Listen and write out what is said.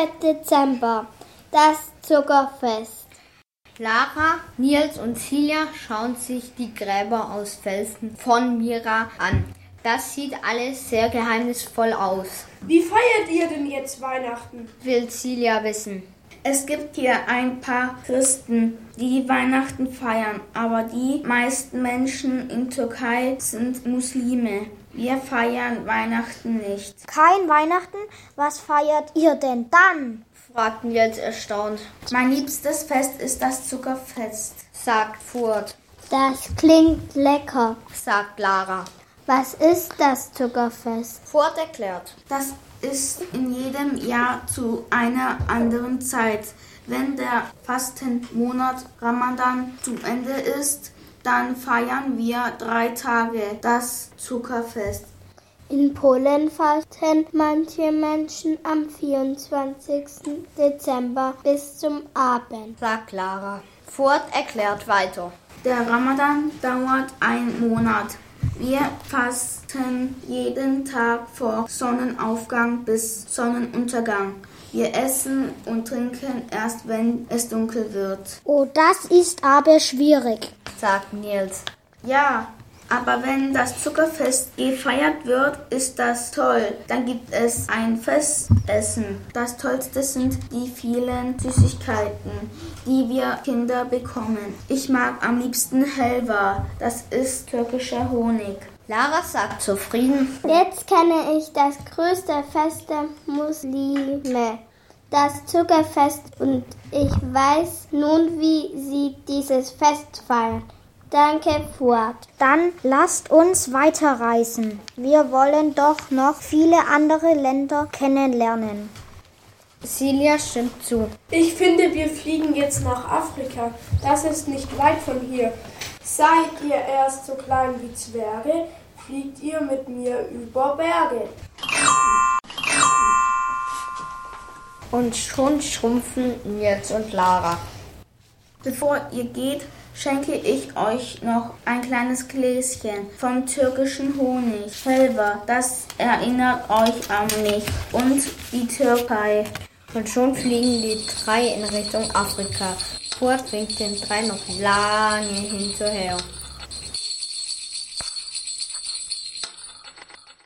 Dezember, das Zuckerfest. Lara, Nils und Silja schauen sich die Gräber aus Felsen von Mira an. Das sieht alles sehr geheimnisvoll aus. Wie feiert ihr denn jetzt Weihnachten? Will Silja wissen. Es gibt hier ein paar Christen, die Weihnachten feiern, aber die meisten Menschen in Türkei sind Muslime. Wir feiern Weihnachten nicht. Kein Weihnachten? Was feiert ihr denn dann? Fragten jetzt erstaunt. Mein liebstes Fest ist das Zuckerfest, sagt Furt. Das klingt lecker, sagt Lara. Was ist das Zuckerfest? Furt erklärt. Das ist in jedem Jahr zu einer anderen Zeit. Wenn der Fastenmonat Ramadan zu Ende ist, dann feiern wir 3 Tage das Zuckerfest. In Polen fasten manche Menschen am 24. Dezember bis zum Abend, sagt Lara. Furt erklärt weiter. Der Ramadan dauert 1 Monat. Wir fasten jeden Tag vor Sonnenaufgang bis Sonnenuntergang. Wir essen und trinken erst, wenn es dunkel wird. Oh, das ist aber schwierig, sagt Nils. Ja, aber wenn das Zuckerfest gefeiert wird, ist das toll. Dann gibt es ein Festessen. Das Tollste sind die vielen Süßigkeiten, die wir Kinder bekommen. Ich mag am liebsten Helva. Das ist türkischer Honig. Lara sagt zufrieden. Jetzt kenne ich das größte Fest der Muslime, das Zuckerfest, und ich weiß nun, wie sie dieses Fest feiern. Danke, Furt. Dann lasst uns weiterreisen. Wir wollen doch noch viele andere Länder kennenlernen. Silja stimmt zu. Ich finde, wir fliegen jetzt nach Afrika. Das ist nicht weit von hier. Seid ihr erst so klein wie Zwerge, fliegt ihr mit mir über Berge. Und schon schrumpfen Nils und Lara. Bevor ihr geht, schenke ich euch noch ein kleines Gläschen vom türkischen Honig. Helva, das erinnert euch an mich und die Türkei. Und schon fliegen die 3 in Richtung Afrika. Furt winkt den 3 noch lange hinterher.